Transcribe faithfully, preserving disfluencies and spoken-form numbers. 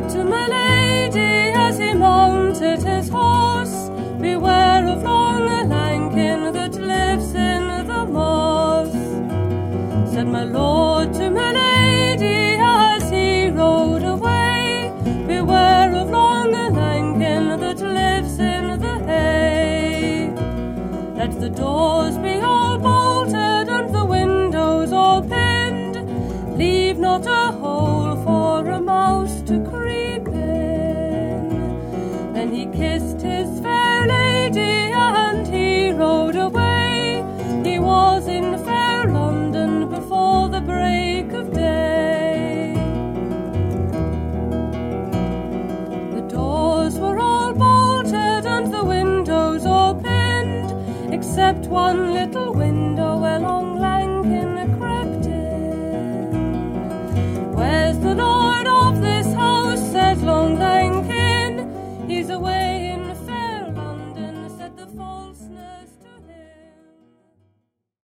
said to my lady as he mounted his horse, "Beware of long Lankin that lives in the moss." Said my lord to my lady as he rode away, "Beware of long Lankin that lives in the hay." Let the doors be all bolted and the windows all pinned, leave not a hole for a mouse to creep in. Then he kissed his fair lady and he rode away. He was in fair London before the break of day. The doors were all bolted and the windows all pinned, except one little